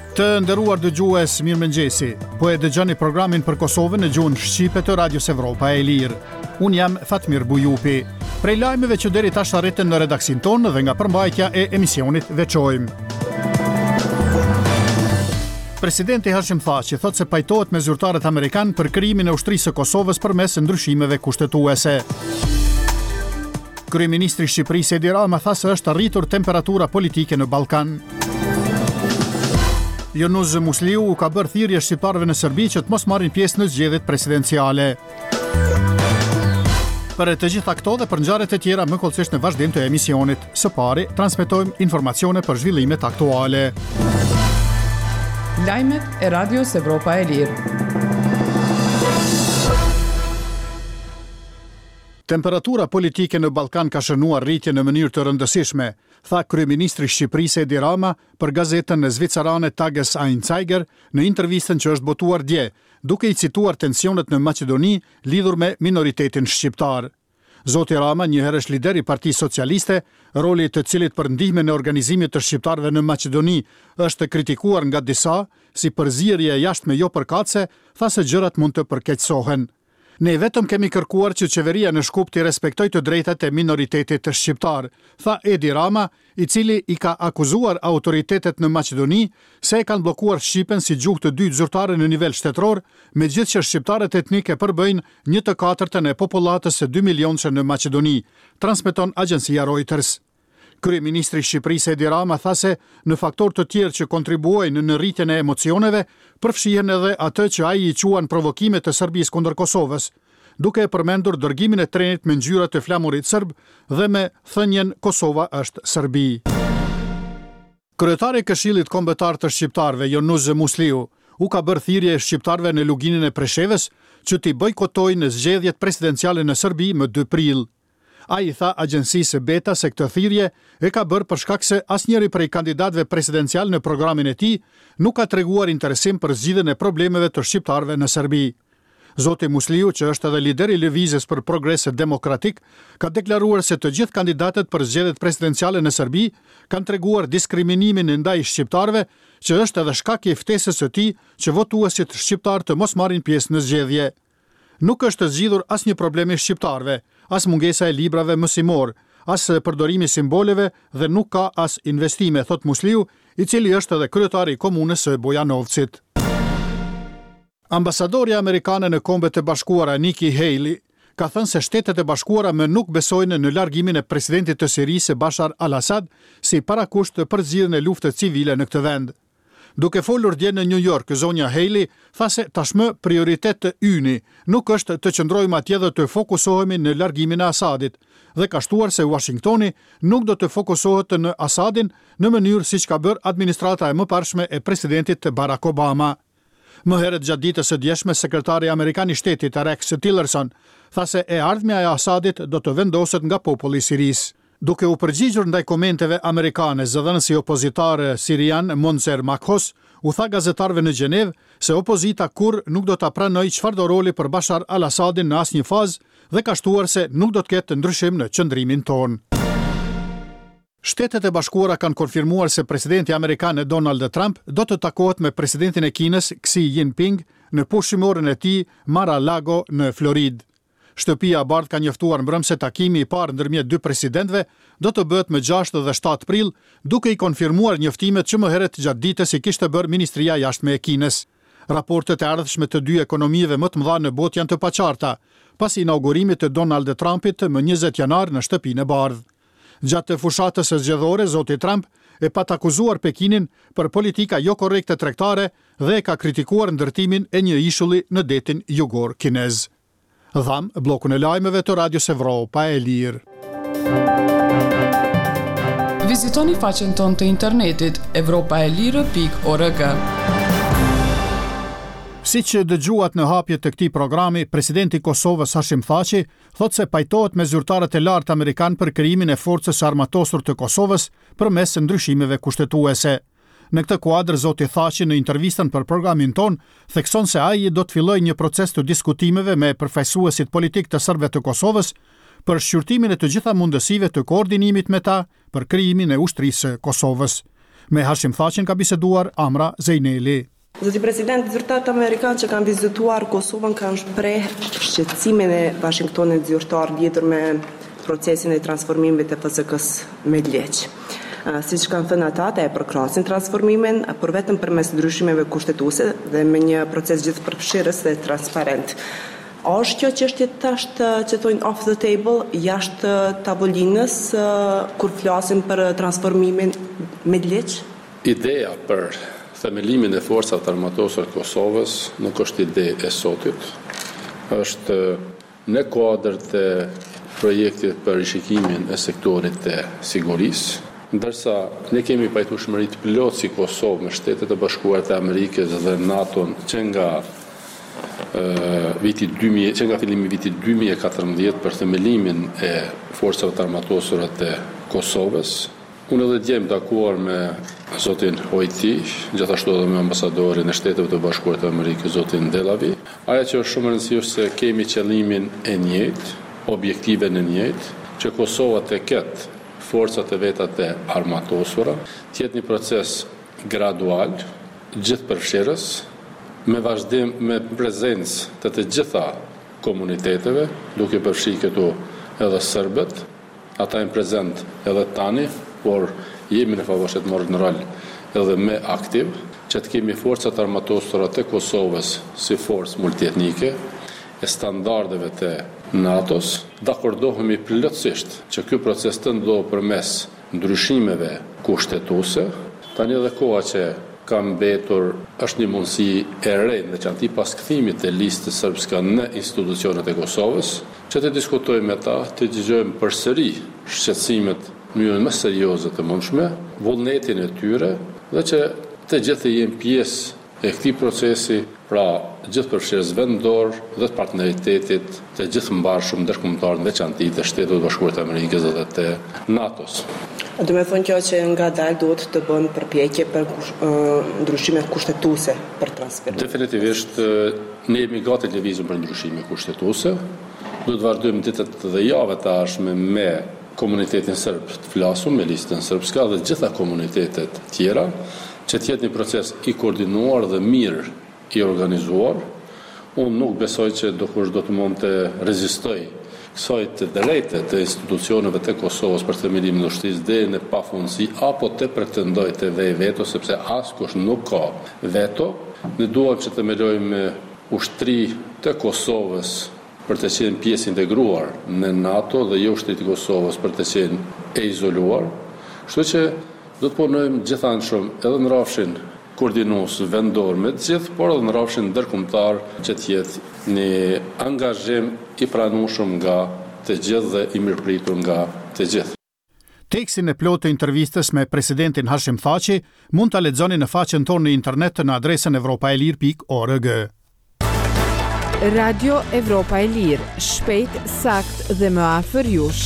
Të nderuar dëgjues, mirëmëngjesi. Po e dëgjoni programin për Kosovën në gjuhën shqipe të Radios Evropa e Lirë. Unë jam Fatmir Bujupi. Prej lajmeve që deri tash arritën në redaksin tonë dhe nga përmbajtja e emisionit veçojmë. Presidenti Hashim Thaçi thotë se pajtohet me zyrtarët amerikanë për krijimin e ushtrisë së Kosovës përmes ndryshimeve kushtetuese. Kryeministri i Shqipërisë Edi Rama tha se është arritur temperatura politike në Ballkan. Jonuz Musliu u ka bërë thirrje shqiptarëve në Serbi që të mos marrin pjesë në zgjedhjet presidenciale. Për të gjitha këto dhe për ngjarjet e tjera më kollësisht në vazhdim të emisionit. Së pari, transmetojmë informacione për zhvillimet aktuale. Lajmet e Radios Evropa e Lirë. Temperatura politike në Ballkan ka shënuar rritje në mënyrë të rëndësishme, tha kryeministri i Shqipërisë Edi Rama për gazetën zvicerane Tages-Anzeiger në intervistën që është botuar dje, duke i cituar tensionet në Maqedoni lidhur me minoritetin shqiptar. Zoti Rama, njëherësh lider i Partisë Socialiste, roli të cilit për ndihmën e organizimit të shqiptarëve në Maqedoni është kritikuar nga disa si përzierje jashtme jo përkatëse, tha se gjërat mund të përkeqësohen. Ne vetëm kemi kërkuar që qeveria në Shkup të respektojë të drejtat e minoritetit të shqiptar, tha Edi Rama, i cili i ka akuzuar autoritetet në Maqedoni se e kanë bllokuar shqipen si gjuhë të dytë zyrtare në nivel shtetëror, megjithëse që shqiptarët etnike përbëjnë 1/4 e popullatës së 2 milionëshe në Maqedoni, transmeton agjencia Reuters. Kryeministri i Shqipërisë Edi Rama tha se në faktorë të tjerë që kontribuojnë në rritjen e emocioneve, përfshihen edhe atë që ai i quan provokime të Serbisë kundër Kosovës, duke e përmendur dërgimin e trenit me ngjyra të flamurit serb dhe me thënien Kosova është Serbi. Kryetari i Këshillit Kombëtar të Shqiptarëve Jonuz Musliu u ka bërë thirrje shqiptarëve në luginën e Preshevës që t'i bojkotojnë zgjedhjet presidenciale në Serbi më 2 prill. Ai tha agjencisë Beta se këtë thirrje e ka bërë për shkak se asnjëri prej kandidatëve presidencial në programin e tij nuk ka treguar interesim për zgjidhjen e problemeve të shqiptarëve në Serbi. Zoti Musliu, që është edhe lider i Lëvizjes për Progres Demokratik, ka deklaruar se të gjithë kandidatët për zgjedhjet presidenciale në Serbi kanë treguar diskriminimin ndaj shqiptarëve, që është edhe shkak i ftesës së tij që votuesit shqiptar të mos marrin pjesë në zgjedhje. Nuk është zgjidhur asnjë problem i shqiptarëve, as mungesa e librave mësimor, as përdorimi simboleve dhe nuk ka as investime, thot Musliu, i cili është edhe kryetari i komunës së Bujanovcit. Ambasadorja amerikane në Kombet e Bashkuara Nikki Haley ka thënë se Shtetet e Bashkuara më nuk besojnë në largimin e presidentit të Sirisë Bashar al-Assad si parakusht për zgjidhjen e luftës civile në këtë vend. Duke folur dje në New York, zonja Haley tha se tashmë prioritet të yni nuk është të qëndrojmë atje dhe të fokusohemi në largimin e Asadit, dhe ka shtuar se Washingtoni nuk do të fokusohet në Asadin në mënyrë siç ka bërë administrata e mëparshme e presidentit Barack Obama. Më herët gjatë ditës së djeshme, sekretari amerikan i shtetit Rex Tillerson tha se e ardhmja e Asadit do të vendoset nga populli i Sirisë. Duke u përgjigjur ndaj komenteve amerikane, zëdhënësi opozitar sirian Monzer Makhos u tha gazetarëve në Gjenev se opozita kur nuk do ta pranojë çfarëdo roli për Bashar al-Assadin në asnjë fazë dhe ka shtuar se nuk do të ketë ndryshim në qëndrimin tonë. Shtetet e Bashkuara kanë konfirmuar se presidenti amerikan Donald Trump do të takohet me presidentin e Kinës Xi Jinping në pushimorën e tij Mar-a-Lago në Floridë. Shtëpia e Bardhë ka njoftuar mbrëm se takimi i parë ndërmjet dy presidentëve do të bëhet më 6 dhe 7 prill, duke i konfirmuar njoftimet që më herët gjatë ditës i kishte bërë Ministria e Jashtme e Kinës. Raportet e ardhshme të dy ekonomive më të mëdha në botë janë të paqarta, pas inaugurimit të Donald Trumpit më 20 janar në Shtëpinë e Bardhë. Gjatë fushatës së zgjedhore, zoti Trump e pat akuzuar Pekinin për politika jo korrekte tregtare dhe e ka kritikuar ndërtimin e një ishulli në detin jugor kinez. Dham blokun e lajmeve të Radios Evropa e Lirë. Vizitoni faqen tonë të internetit evropaelire.org. Si që dëgjuat në hapje të këtij programi, presidenti i Kosovës Hashim Thaçi thotë se pajtohet me zyrtarët e lartë amerikan për krijimin e forcës armatosur të Kosovës përmes ndryshimeve kushtetuese. Në këtë kuadër, zoti Thaçi në intervistën për programin ton thekson se ai do të fillojë një proces të diskutimeve me përfaqësuesit politik të serbëve të Kosovës për shqyrtimin e të gjitha mundësive të koordinimit me ta për krijimin e ushtrisë së Kosovës. Me Hashim Thaqin ka biseduar Amra Zejneli. Zoti president, zyrtarët amerikanë që kanë vizituar Kosovën kanë shpreh shqetësimin e Washingtonit zyrtar lidhur me procesin e transformimit të FSK-s Medleq. Siç kanë thënë ata, ata e përkrasin transformimin, por vetëm përmes ndryshimeve kushtetuese dhe me një proces gjithëpërfshirës dhe transparent. A është kjo çështje tash që thonë off the table, jashtë tavolinës kur flasim për transformimin Medleq? Ideja për themelimin e forcat armatosur të Kosovës nuk është ide e sotit, është në kuadër të projektit për rishikimin e sektorit të sigurisë, ndërsa ne kemi pajtueshmëri të plotë si Kosovë me Shtetet e Bashkuara të Amerikës dhe NATO-n që nga fillimi i vitit 2014 për themelimin e forcave armatosura të Kosovës. Unë edhe djem takuar me zotin Hojti, gjithashtu edhe me ambasadorin e Shteteve të Bashkuara të Amerikës, zotin Delavi. Ajo që është shumë e rëndësishme se kemi qëllimin e njëjtë, objektiven e njëjtë, që Kosova të ketë forcat e veta të armatosura, të jetë një proces gradual, gjithëpërfshirës, me vazhdim me prezencë të gjitha komuniteteve, duke përfshirë këtu edhe serbët, ata janë prezent edhe tani, por jemi në favoshet morë në rol edhe me aktiv, që të kemi forcat armatosura të Kosovës si forcë multietnike, e standardeve të NATO-s, dakordohemi plotësisht që ky proces të ndodhë përmes ndryshimeve kushtetuese. Tani edhe koha që ka mbetur është një mundësi e re në veçanti pas kthimit të listës serbske në institucionet e Kosovës, që të diskutojmë me ta, të dëgjojmë përsëri shqetësimet në mënyrën më serioze të mundshme, vullnetin e tyre dhe që të gjithë jenë pjesë e këtij procesi, pra gjithëpërfshirës vendor dhe të partneritetit të gjithëmbarshëm ndërkombëtar në veçanti të Shtetit të Bashkuar të Amerikës dhe të NATO-s. Do me thonë kjo që nga dalë duhet të bën përpjekje për ndryshime kushtetuese për transferim. Definitivisht ne jemi gati të lëvizim për ndryshime kushtetuese. Do të vazhdojmë ditët dhe javët e ardhshme me komunitetin serb të flasur, me listën serbska dhe gjitha komunitetet tjera, që të jetë një proces i koordinuar dhe mirë i organizuar. Unë nuk besoj që dikush do të mund të rezistoj kësaj të drejtë të institucioneve të Kosovës për themelimin e ushtrisë deri në pafundësi apo të pretendoj të vej veto, sepse askush nuk ka veto. Ne duam që të themelojmë ushtri të Kosovës për të qenë pjesë integruar në NATO dhe jo ushtri i Kosovës për të qenë e izoluar. Kështu që do të punojmë gjithanshëm edhe në rrafshin koordinues vendor me të gjithë, por edhe në rrafshin ndërkombëtar që të jetë një angazhim i pranueshëm nga të gjithë dhe i mirëpritur nga të gjithë. Tekstin e plotë të intervistës me presidentin Hashim Thaqi mund ta lexoni në faqen tonë në internet në adresën evropaelir.org. Radio Evropa e Lirë, shpejt, sakt dhe më afër jush.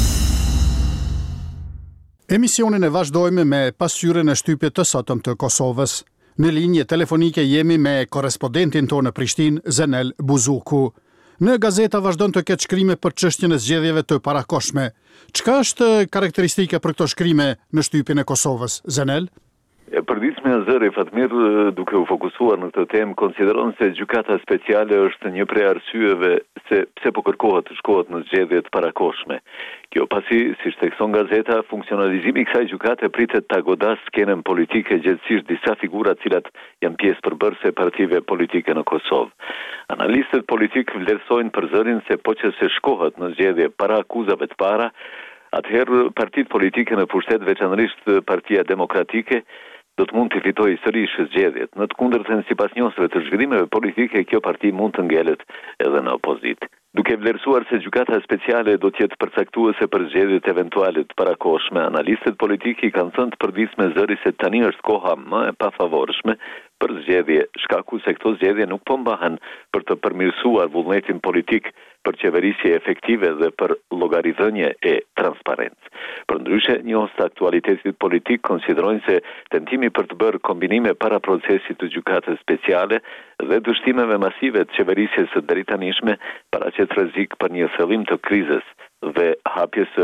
Emisionin e vazhdojmë me pasqyrën e shtypjet të sotëm të Kosovës. Në linje telefonike jemi me korrespondentin tonë në Prishtinë, Zenel Buzuku. Në gazeta vazhdon të ketë shkrime për çështjen e zgjedhjeve të parakohshme. Çka është karakteristike për këto shkrime në shtypjen e Kosovës, Zenel? Përditshmja Zëri Fatmir, duke u fokusuar në këtë temë, konsideron se gjykata speciale është një prej arsyeve se pse po kërkohet të shkohet në zgjedhje të parakohshme. Kjo pasi, siç thekson gazeta, funksionalizimi i kësaj gjykate pritet ta godasë skenën politike, gjithsesi disa figura të cilat janë pjesë përbërëse e partive politike në Kosovë. Analistët politik vlerësojnë për Zërin se po që se shkohet në zgjedhje para akuzave të para, atëherë partitë politike në pushtet, veçanërisht Partia Demokratike, do të mund të fitojë sërish zgjedhjet. Në të kundërtën, sipas njofsave të zhvillimeve politike, kjo parti mund të ngelet edhe në opozitë. Duke vlerësuar se gjykata speciale do të jetë përcaktuese për zgjedhjet eventuale të parakohshme, analistët politikë kanë thënë të përditshme Zëri se tani është koha më e pafavorshme për zgjedhje, shkaku se këto zgjedhje nuk po mbahen për të përmirësuar vullnetin politik, për qeverisje efektive dhe për llogaridhënie e transparencë. Përndryshe, njohës të aktualitetit politik konsiderojnë se tentimi për të bërë kombinime para procesit të gjykatës speciale dhe dështimeve masive të qeverisjes së drejtanishme paraqet rrezik për një thellim të krizës dhe hapjes së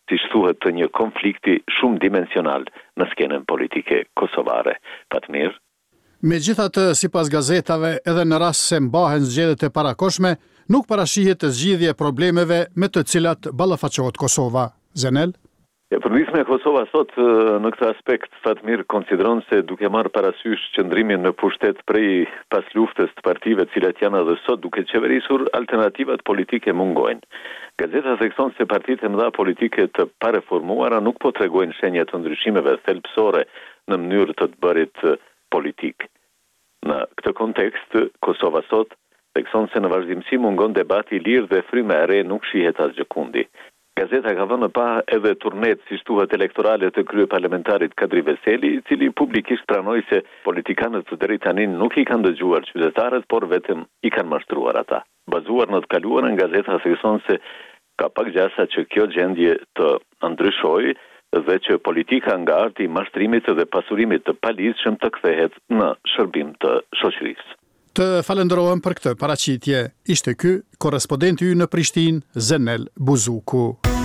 si thuhet të një konflikti shumë dimensional në skenën politike kosovare. Fatmir. Megjithatë, sipas gazetave, edhe në rast se mbahen zgjedhjet e parakohshme, nuk parashihet zgjidhje problemeve me të cilat ballafaqohet Kosova. Zenel? Përndisme Kosova sot në këtë aspekt, Fatmir konsideron se duke marrë parasysh qëndrimin në pushtet prej pas luftës të partive cilat janë edhe sot duke qeverisur, alternativat politike mungojnë. Gazeta thekson se partitë e mëdha politike të pareformuara nuk po tregojnë shenja të ndryshimeve thelbësore në mënyrë të bërit politik. Në këtë kontekst, Kosova sot thekson se në vazhdimsi mungon debati i lirë dhe fryma e re nuk shihet asgjë kundi. Gazeta ka vënë pa edhe turnet si thuhet elektorale të kryeparlamentarit Kadri Veseli, i cili publikisht pranoi se politikanët deri tani nuk i kanë dëgjuar qytetarët, por vetëm i kanë mashtruar ata. Bazuar në të kaluarën, gazeta thekson se ka pak gjasa që kjo gjendje të ndryshojë dhe që politika nga arti i mashtrimit dhe pasurimit të paligjshëm të kthehet në shërbim të shoqërisë. Të falenderojmë për këtë paraqitje. Ishte ky korrespondenti ynë në Prishtinë, Zenel Buzuku.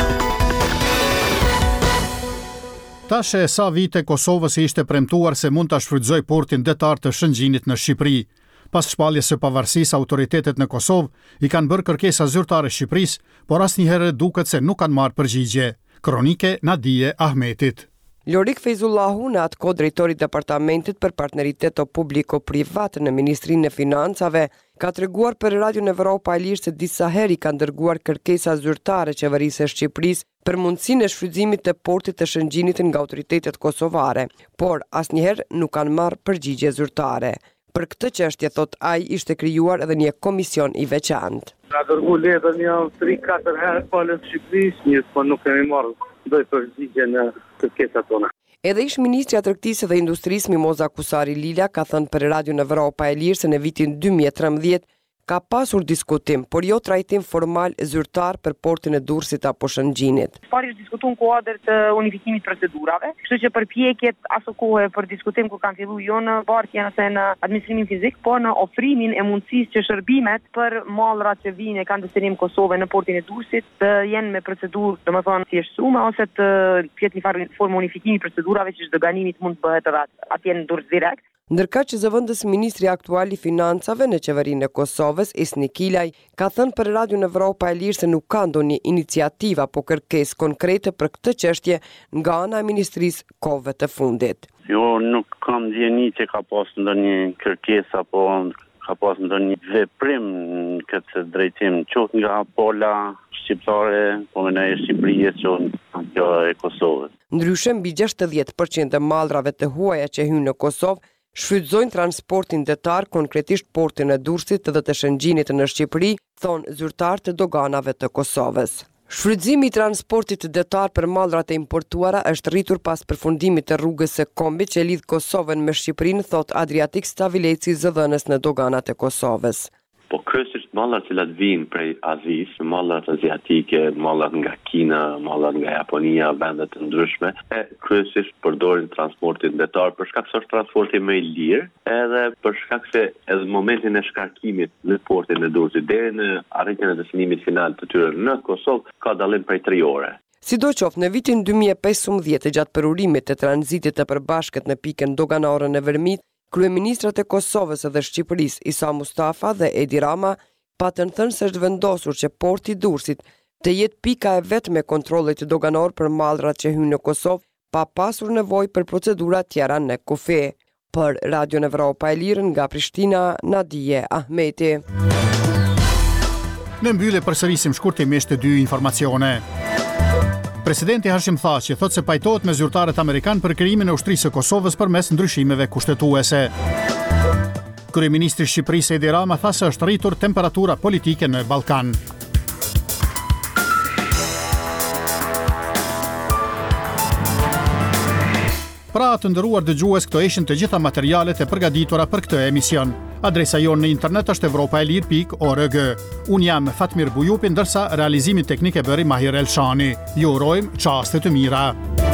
Tash e sa vite Kosovës ishte premtuar se mund ta shfrytëzoj portin detar të Shëngjinit në Shqipëri. Pas shpalljes së pavarësisë, autoritetet në Kosovë i kanë bërë kërkesa zyrtare Shqipërisë, por asnjëherë duket se nuk kanë marrë përgjigje. Kronike Nadije Ahmetit. Lorik Fejzullahu, në atë kohë drejtori i Departamentit për Partneriteto Publiko-Privat në Ministrinë e Financave, ka treguar për Radion Evropa e Lirë se disa herë i kanë dërguar kërkesa zyrtare qeverisë së Shqipërisë për mundësinë e shfrytëzimit të portit të Shëngjinit nga autoritetet kosovare, por asnjëherë nuk kanë marrë përgjigje zyrtare. Për këtë çështje, thot ai, ishte krijuar edhe një komision i veçantë. Na dërgu letër një 3-4 herë palës Shqipërisë, po nuk kemi marrë doj përgjigje në kërkesat tona. Edhe ish ministri i Tregtisë dhe Industrisë Mimoza Kusari Lila ka thënë për Radion Evropa e Lirë se në vitin 2013 ka pasur diskutim, por jo trajtim formal zyrtar për portin e Durrësit apo Shëngjinit. Pari është diskutuar në kuadër të unifikimit procedurave, kështu që përpjekjet aso kohë për diskutim ku kanë filluar jo në bartje nëse në administrimin fizik, po në ofrimin e mundësisë që shërbimet për mallrat që vijnë e kanë destinim Kosovë në portin e Durrësit të jenë me procedurë, domethënë thjeshtësume ose të ketë një formë unifikimi procedurave që çdo ganimit mund të bëhet edhe atje në Durrës direkt. Ndërka që zëvendës ministri aktual i financave në qeverinë e Kosovës, Isni Kilaj, ka thënë për Radion Evropa e Lirë se nuk ka ndonjë iniciativë apo kërkesë konkrete për këtë çështje nga ana e ministrisë kohëve të fundit. Jo, nuk kam ndjeni që ka pas ndonjë kërkesë apo ka pas ndonjë veprim në këtë drejtim, qoftë nga pola shqiptare, po më në Shqipërisë që e Kosovës. Ndryshe, mbi 60% e mallrave të huaja që hynë në Kosovë shfrytëzojnë transportin detar, konkretisht portin e Durrësit dhe të Shëngjinit në Shqipëri, thonë zyrtar të doganave të Kosovës. Shfrytëzimi i transportit detar për mallrat e importuara është rritur pas përfundimit të rrugës së kombit që lidh Kosovën me Shqipërinë, thot Adriatik Stavileci, zëdhënës në doganat e Kosovës. Po kryesisht mallat që vinë prej Azisë, mallat aziatike, mallat nga Kina, mallat nga Japonia, vende të ndryshme, kryesisht përdorin transportin detar për shkak se është transporti më i lirë, edhe për shkak se edhe momentin e shkarkimit në portin e Durrësit deri në arritjen e dëshmimit final të tyre në Kosovë ka dallim prej 3 ore. Sidoqoftë, në vitin 2015 gjatë perurimit të tranzitit të përbashkët në pikën doganore në Vermit, kryeministrat e Kosovës dhe Shqipërisë Isa Mustafa dhe Edi Rama patën thënë se është vendosur që porti i Durrësit të jetë pika e vetme e kontrollit doganor për mallrat që hynë në Kosovë, pa pasur nevojë për procedura tjera në kufi. Për Radion Evropa e Lirë nga Prishtina, Nadije Ahmeti. Në mbyllje përsërisim shkurtimisht të dy informacione. Presidenti Hashim Thaçi thotë se pajtohet me zyrtarët amerikanë për krijimin e ushtrisë së Kosovës përmes ndryshimeve kushtetuese. Kryeministri i Shqipërisë Edi Rama tha se është rritur temperatura politike në Ballkan. Pra të nderuar dëgjues, këto ishin të gjitha materialet e përgatitura për këtë emision. Adresa jonë në internet është evropaelir.org. Unë jam Fatmir Bujupi, ndërsa realizimin teknik e bëri Mahir Elshani. Ju urojmë çaste të mira.